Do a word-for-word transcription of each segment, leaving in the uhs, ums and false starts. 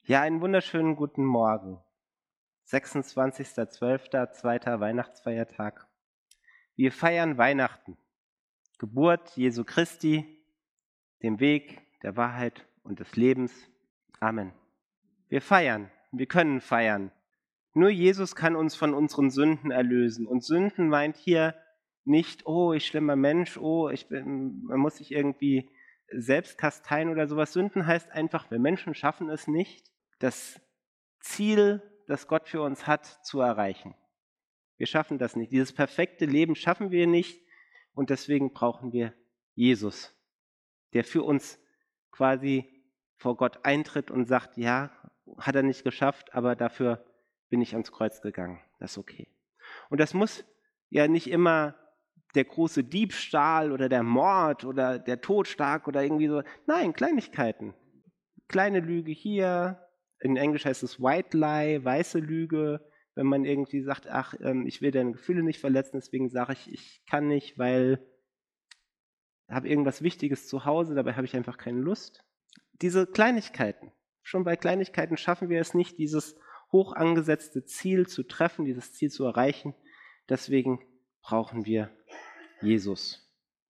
Ja, einen wunderschönen guten Morgen. sechsundzwanzigster zwölfter, zweiter Weihnachtsfeiertag. Wir feiern Weihnachten, Geburt Jesu Christi, dem Weg der Wahrheit und des Lebens. Amen. Wir feiern, wir können feiern. Nur Jesus kann uns von unseren Sünden erlösen. Und Sünden meint hier nicht, oh, ich schlimmer Mensch, oh, ich bin, man muss sich irgendwie selbst kasteien oder sowas. Sünden heißt einfach, wir Menschen schaffen es nicht, das Ziel, das Gott für uns hat, zu erreichen. Wir schaffen das nicht. Dieses perfekte Leben schaffen wir nicht und deswegen brauchen wir Jesus, der für uns quasi vor Gott eintritt und sagt, ja, hat er nicht geschafft, aber dafür bin ich ans Kreuz gegangen. Das ist okay. Und das muss ja nicht immer der große Diebstahl oder der Mord oder der Totschlag oder irgendwie so. Nein, Kleinigkeiten. Kleine Lüge hier. In Englisch heißt es White Lie, weiße Lüge. Wenn man irgendwie sagt, ach, ich will deine Gefühle nicht verletzen, deswegen sage ich, ich kann nicht, weil ich habe irgendwas Wichtiges zu Hause, dabei habe ich einfach keine Lust. Diese Kleinigkeiten, schon bei Kleinigkeiten schaffen wir es nicht, dieses hoch angesetzte Ziel zu treffen, dieses Ziel zu erreichen. Deswegen brauchen wir Jesus.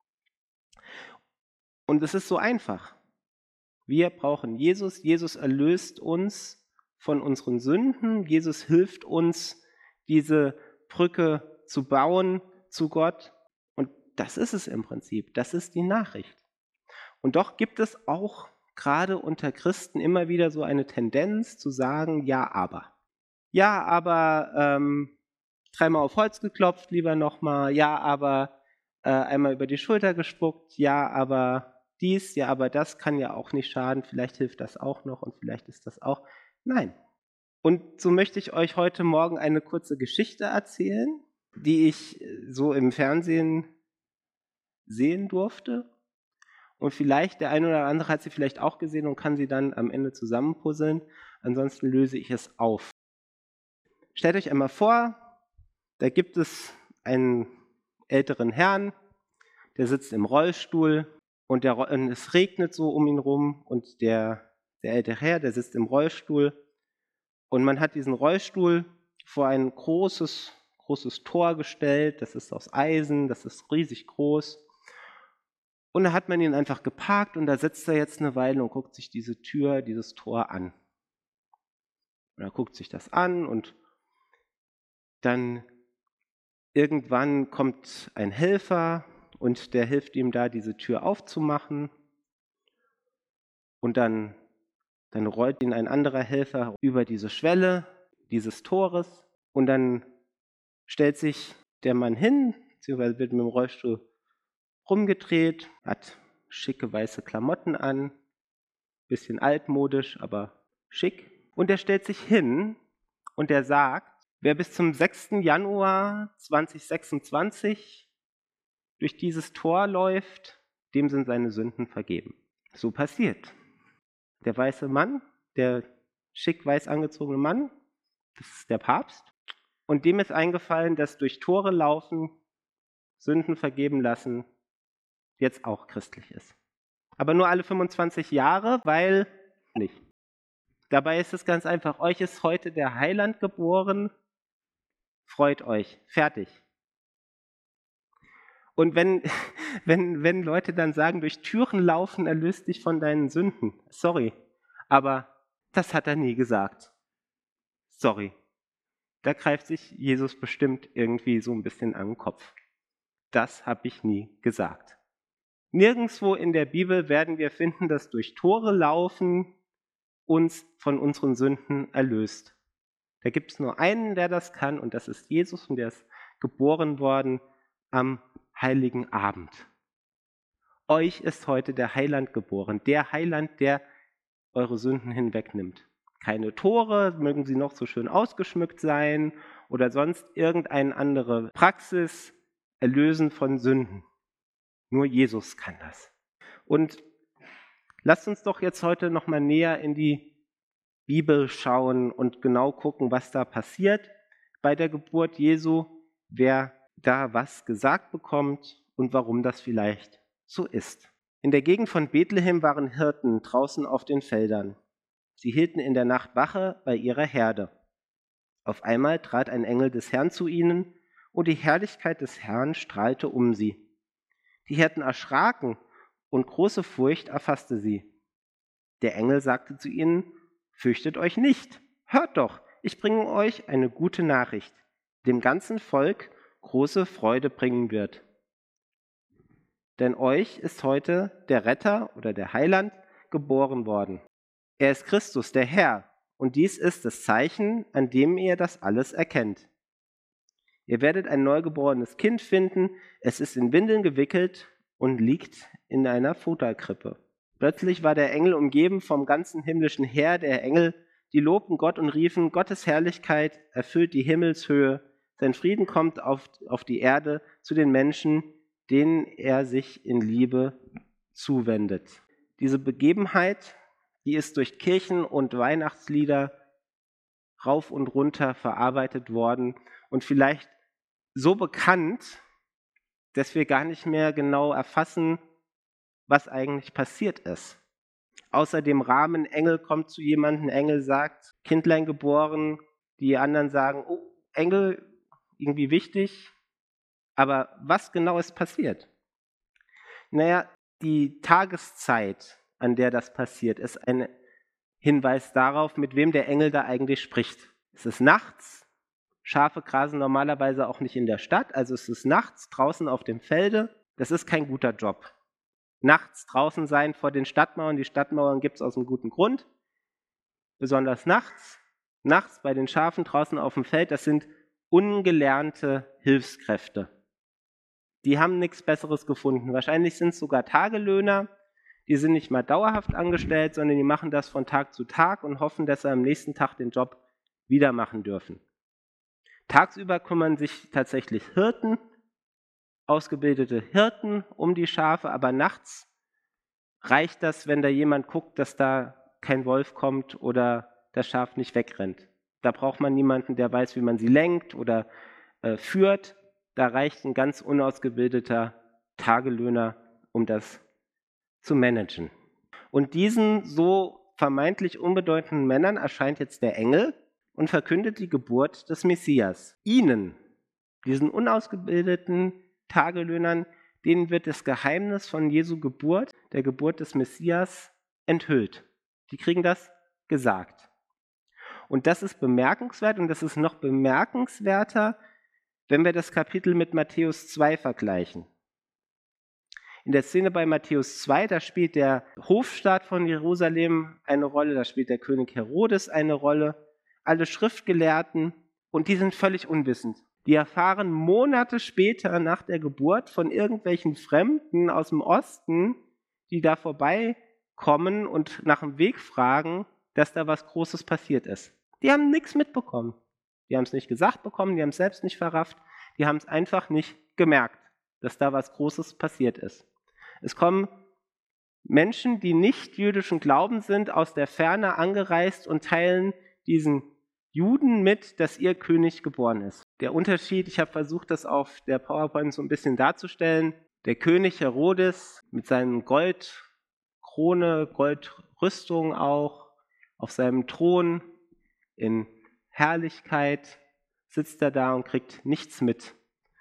Und es ist so einfach. Wir brauchen Jesus. Jesus erlöst uns von unseren Sünden. Jesus hilft uns, diese Brücke zu bauen zu Gott. Und das ist es im Prinzip. Das ist die Nachricht. Und doch gibt es auch gerade unter Christen immer wieder so eine Tendenz zu sagen, ja, aber. Ja, aber ähm, dreimal auf Holz geklopft, lieber nochmal. Ja, aber äh, einmal über die Schulter gespuckt. Ja, aber dies, ja, aber das kann ja auch nicht schaden. Vielleicht hilft das auch noch und vielleicht ist das auch. Nein. Und so möchte ich euch heute Morgen eine kurze Geschichte erzählen, die ich so im Fernsehen sehen durfte. Und vielleicht, der eine oder andere hat sie vielleicht auch gesehen und kann sie dann am Ende zusammenpuzzeln. Ansonsten löse ich es auf. Stellt euch einmal vor, da gibt es einen älteren Herrn, der sitzt im Rollstuhl und, der, und es regnet so um ihn rum und der, der ältere Herr, der sitzt im Rollstuhl und man hat diesen Rollstuhl vor ein großes, großes Tor gestellt, das ist aus Eisen, das ist riesig groß. Und da hat man ihn einfach geparkt und da sitzt er jetzt eine Weile und guckt sich diese Tür, dieses Tor an. Und er guckt sich das an und dann irgendwann kommt ein Helfer und der hilft ihm da, diese Tür aufzumachen. Und dann, dann rollt ihn ein anderer Helfer über diese Schwelle dieses Tores und dann stellt sich der Mann hin, beziehungsweise wird mit dem Rollstuhl rumgedreht, hat schicke weiße Klamotten an, bisschen altmodisch, aber schick. Und er stellt sich hin und er sagt, wer bis zum sechsten Januar zweitausendsechsundzwanzig durch dieses Tor läuft, dem sind seine Sünden vergeben. So passiert. Der weiße Mann, der schick weiß angezogene Mann, das ist der Papst. Und dem ist eingefallen, dass durch Tore laufen, Sünden vergeben lassen, jetzt auch christlich ist. Aber nur alle fünfundzwanzig Jahre, weil nicht. Dabei ist es ganz einfach, euch ist heute der Heiland geboren, freut euch, fertig. Und wenn, wenn, wenn Leute dann sagen, durch Türen laufen erlöst dich von deinen Sünden, sorry, aber das hat er nie gesagt. Sorry. Da greift sich Jesus bestimmt irgendwie so ein bisschen an den Kopf. Das habe ich nie gesagt. Nirgendwo in der Bibel werden wir finden, dass durch Tore laufen uns von unseren Sünden erlöst. Da gibt es nur einen, der das kann, und das ist Jesus, und der ist geboren worden am Heiligen Abend. Euch ist heute der Heiland geboren, der Heiland, der eure Sünden hinwegnimmt. Keine Tore, mögen sie noch so schön ausgeschmückt sein oder sonst irgendeine andere Praxis, erlösen von Sünden. Nur Jesus kann das. Und lasst uns doch jetzt heute nochmal näher in die Bibel schauen und genau gucken, was da passiert bei der Geburt Jesu, wer da was gesagt bekommt und warum das vielleicht so ist. In der Gegend von Bethlehem waren Hirten draußen auf den Feldern. Sie hielten in der Nacht Wache bei ihrer Herde. Auf einmal trat ein Engel des Herrn zu ihnen, und die Herrlichkeit des Herrn strahlte um sie. Die Hirten erschraken, und große Furcht erfasste sie. Der Engel sagte zu ihnen: Fürchtet euch nicht, hört doch, ich bringe euch eine gute Nachricht, die dem ganzen Volk große Freude bringen wird. Denn euch ist heute der Retter oder der Heiland geboren worden. Er ist Christus, der Herr, und dies ist das Zeichen, an dem ihr das alles erkennt. Ihr werdet ein neugeborenes Kind finden, es ist in Windeln gewickelt und liegt in einer Futterkrippe. Plötzlich war der Engel umgeben vom ganzen himmlischen Heer der Engel, die lobten Gott und riefen: Gottes Herrlichkeit erfüllt die Himmelshöhe, sein Frieden kommt auf, auf die Erde zu den Menschen, denen er sich in Liebe zuwendet. Diese Begebenheit, die ist durch Kirchen und Weihnachtslieder rauf und runter verarbeitet worden und vielleicht so bekannt, dass wir gar nicht mehr genau erfassen, was eigentlich passiert ist. Außer dem Rahmen, Engel kommt zu jemandem, Engel sagt, Kindlein geboren, die anderen sagen, oh, Engel, irgendwie wichtig, aber was genau ist passiert? Naja, die Tageszeit, an der das passiert, ist ein Hinweis darauf, mit wem der Engel da eigentlich spricht. Es ist nachts, Schafe grasen normalerweise auch nicht in der Stadt, also es ist nachts draußen auf dem Felde, das ist kein guter Job. Nachts draußen sein vor den Stadtmauern, die Stadtmauern gibt es aus einem guten Grund, besonders nachts, nachts bei den Schafen draußen auf dem Feld, das sind ungelernte Hilfskräfte. Die haben nichts Besseres gefunden. Wahrscheinlich sind es sogar Tagelöhner, die sind nicht mal dauerhaft angestellt, sondern die machen das von Tag zu Tag und hoffen, dass sie am nächsten Tag den Job wieder machen dürfen. Tagsüber kümmern sich tatsächlich Hirten, ausgebildete Hirten um die Schafe, aber nachts reicht das, wenn da jemand guckt, dass da kein Wolf kommt oder das Schaf nicht wegrennt. Da braucht man niemanden, der weiß, wie man sie lenkt oder äh, führt. Da reicht ein ganz unausgebildeter Tagelöhner, um das zu managen. Und diesen so vermeintlich unbedeutenden Männern erscheint jetzt der Engel und verkündet die Geburt des Messias. Ihnen, diesen unausgebildeten Tagelöhnern, denen wird das Geheimnis von Jesu Geburt, der Geburt des Messias, enthüllt. Die kriegen das gesagt. Und das ist bemerkenswert und das ist noch bemerkenswerter, wenn wir das Kapitel mit Matthäus zwei vergleichen. In der Szene bei Matthäus zwei, da spielt der Hofstaat von Jerusalem eine Rolle, da spielt der König Herodes eine Rolle, alle Schriftgelehrten, und die sind völlig unwissend. Die erfahren Monate später nach der Geburt von irgendwelchen Fremden aus dem Osten, die da vorbeikommen und nach dem Weg fragen, dass da was Großes passiert ist. Die haben nichts mitbekommen. Die haben es nicht gesagt bekommen, die haben es selbst nicht verrafft, die haben es einfach nicht gemerkt, dass da was Großes passiert ist. Es kommen Menschen, die nicht jüdischen Glauben sind, aus der Ferne angereist und teilen diesen Juden mit, dass ihr König geboren ist. Der Unterschied, ich habe versucht, das auf der PowerPoint so ein bisschen darzustellen. Der König Herodes mit seinem Goldkrone, Goldrüstung auch, auf seinem Thron in Herrlichkeit sitzt er da und kriegt nichts mit.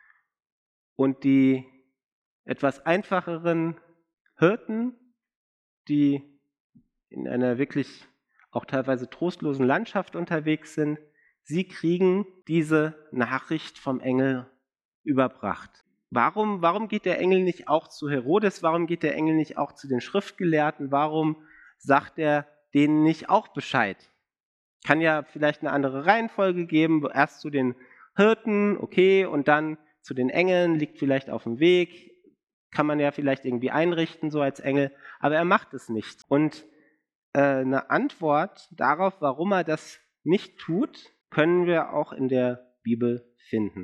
Und die etwas einfacheren Hirten, die in einer wirklich auch teilweise trostlosen Landschaft unterwegs sind, sie kriegen diese Nachricht vom Engel überbracht. Warum, warum geht der Engel nicht auch zu Herodes? Warum geht der Engel nicht auch zu den Schriftgelehrten? Warum sagt er denen nicht auch Bescheid? Kann ja vielleicht eine andere Reihenfolge geben, erst zu den Hirten, okay, und dann zu den Engeln, liegt vielleicht auf dem Weg, kann man ja vielleicht irgendwie einrichten, so als Engel, aber er macht es nicht. Und äh, eine Antwort darauf, warum er das nicht tut, können wir auch in der Bibel finden.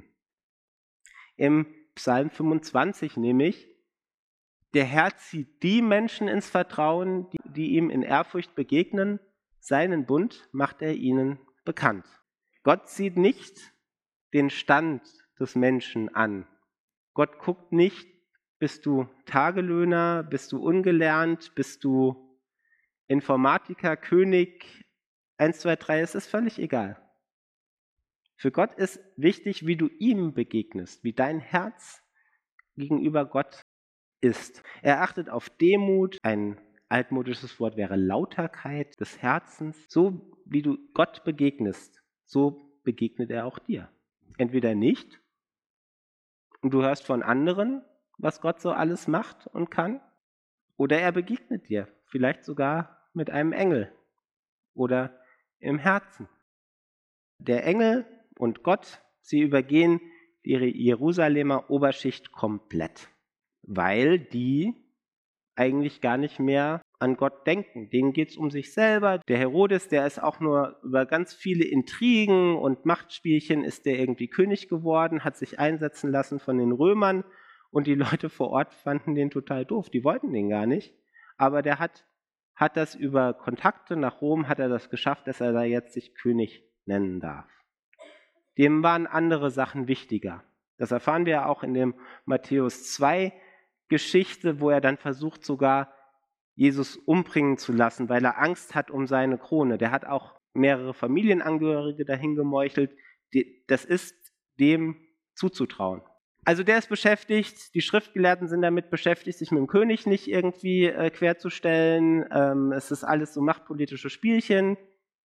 Im Psalm fünfundzwanzig nämlich: Der Herr zieht die Menschen ins Vertrauen, die, die ihm in Ehrfurcht begegnen, seinen Bund macht er ihnen bekannt. Gott sieht nicht den Stand des Menschen an. Gott guckt nicht, bist du Tagelöhner, bist du ungelernt, bist du Informatiker, König, eins, zwei, drei, es ist völlig egal. Für Gott ist wichtig, wie du ihm begegnest, wie dein Herz gegenüber Gott ist. Er achtet auf Demut, ein altmodisches Wort wäre Lauterkeit des Herzens. So wie du Gott begegnest, so begegnet er auch dir. Entweder nicht und du hörst von anderen, was Gott so alles macht und kann, oder er begegnet dir, vielleicht sogar mit einem Engel oder im Herzen. Der Engel und Gott, sie übergehen die Jerusalemer Oberschicht komplett, weil die eigentlich gar nicht mehr an Gott denken. Denen geht es um sich selber. Der Herodes, der ist auch nur über ganz viele Intrigen und Machtspielchen ist der irgendwie König geworden, hat sich einsetzen lassen von den Römern und die Leute vor Ort fanden den total doof. Die wollten den gar nicht, aber der hat, hat das über Kontakte nach Rom, hat er das geschafft, dass er da jetzt sich König nennen darf. Dem waren andere Sachen wichtiger. Das erfahren wir ja auch in dem Matthäus zwei Geschichte, wo er dann versucht sogar Jesus umbringen zu lassen, weil er Angst hat um seine Krone. Der hat auch mehrere Familienangehörige dahin gemeuchelt. Das ist dem zuzutrauen. Also der ist beschäftigt, die Schriftgelehrten sind damit beschäftigt, sich mit dem König nicht irgendwie äh, querzustellen. Ähm, es ist alles so machtpolitische Spielchen.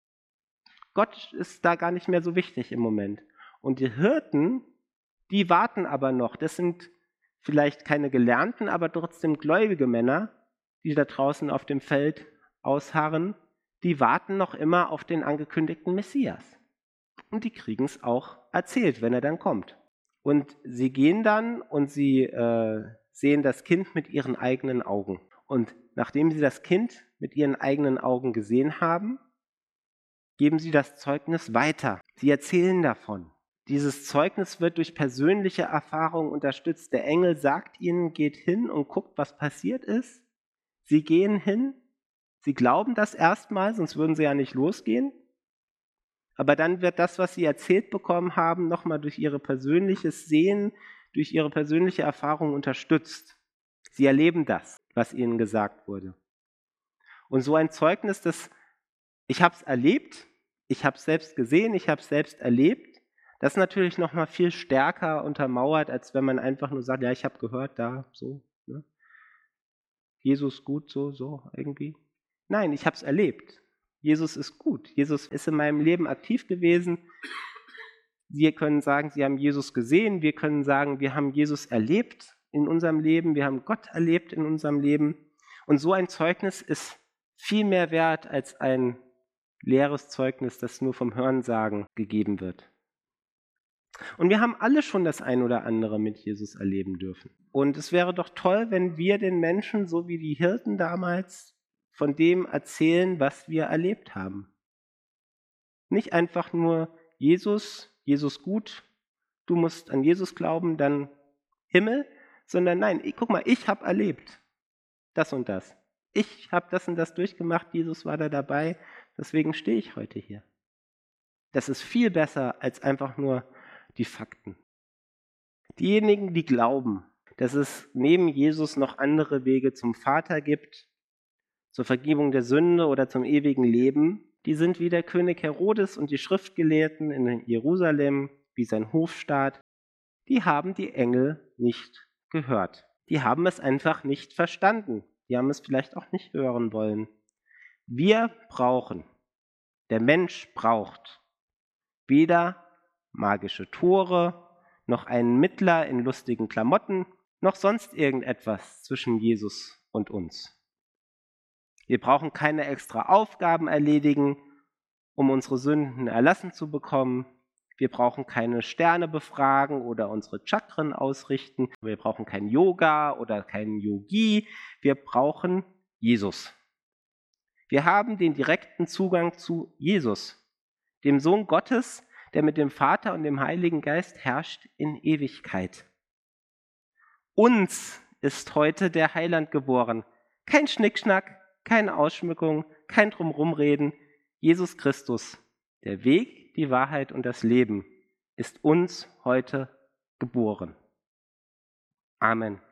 Gott ist da gar nicht mehr so wichtig im Moment. Und die Hirten, die warten aber noch. Das sind vielleicht keine gelernten, aber trotzdem gläubige Männer, die da draußen auf dem Feld ausharren. Die warten noch immer auf den angekündigten Messias. Und die kriegen es auch erzählt, wenn er dann kommt. Und sie gehen dann und sie äh, sehen das Kind mit ihren eigenen Augen. Und nachdem sie das Kind mit ihren eigenen Augen gesehen haben, geben sie das Zeugnis weiter. Sie erzählen davon. Dieses Zeugnis wird durch persönliche Erfahrung unterstützt. Der Engel sagt ihnen, geht hin und guckt, was passiert ist. Sie gehen hin, sie glauben das erstmal, sonst würden sie ja nicht losgehen. Aber dann wird das, was sie erzählt bekommen haben, nochmal durch ihr persönliches Sehen, durch ihre persönliche Erfahrung unterstützt. Sie erleben das, was ihnen gesagt wurde. Und so ein Zeugnis, das ich habe es erlebt, ich habe es selbst gesehen, ich habe es selbst erlebt, das ist natürlich nochmal viel stärker untermauert, als wenn man einfach nur sagt, ja, ich habe gehört, da, so, ne? Jesus gut, so, so, irgendwie. Nein, ich habe es erlebt. Jesus ist gut. Jesus ist in meinem Leben aktiv gewesen. Wir können sagen, Sie haben Jesus gesehen. Wir können sagen, wir haben Jesus erlebt in unserem Leben. Wir haben Gott erlebt in unserem Leben. Und so ein Zeugnis ist viel mehr wert als ein leeres Zeugnis, das nur vom Hörensagen gegeben wird. Und wir haben alle schon das ein oder andere mit Jesus erleben dürfen. Und es wäre doch toll, wenn wir den Menschen, so wie die Hirten damals, von dem erzählen, was wir erlebt haben. Nicht einfach nur Jesus, Jesus gut, du musst an Jesus glauben, dann Himmel, sondern nein, ich, guck mal, ich habe erlebt das und das. Ich habe das und das durchgemacht, Jesus war da dabei, deswegen stehe ich heute hier. Das ist viel besser als einfach nur die Fakten. Diejenigen, die glauben, dass es neben Jesus noch andere Wege zum Vater gibt, zur Vergebung der Sünde oder zum ewigen Leben, die sind wie der König Herodes und die Schriftgelehrten in Jerusalem, wie sein Hofstaat, die haben die Engel nicht gehört. Die haben es einfach nicht verstanden. Die haben es vielleicht auch nicht hören wollen. Wir brauchen, der Mensch braucht weder magische Tore, noch einen Mittler in lustigen Klamotten, noch sonst irgendetwas zwischen Jesus und uns. Wir brauchen keine extra Aufgaben erledigen, um unsere Sünden erlassen zu bekommen. Wir brauchen keine Sterne befragen oder unsere Chakren ausrichten. Wir brauchen kein Yoga oder keinen Yogi. Wir brauchen Jesus. Wir haben den direkten Zugang zu Jesus, dem Sohn Gottes, der mit dem Vater und dem Heiligen Geist herrscht in Ewigkeit. Uns ist heute der Heiland geboren. Kein Schnickschnack, keine Ausschmückung, kein Drumrumreden. Jesus Christus, der Weg, die Wahrheit und das Leben, ist uns heute geboren. Amen.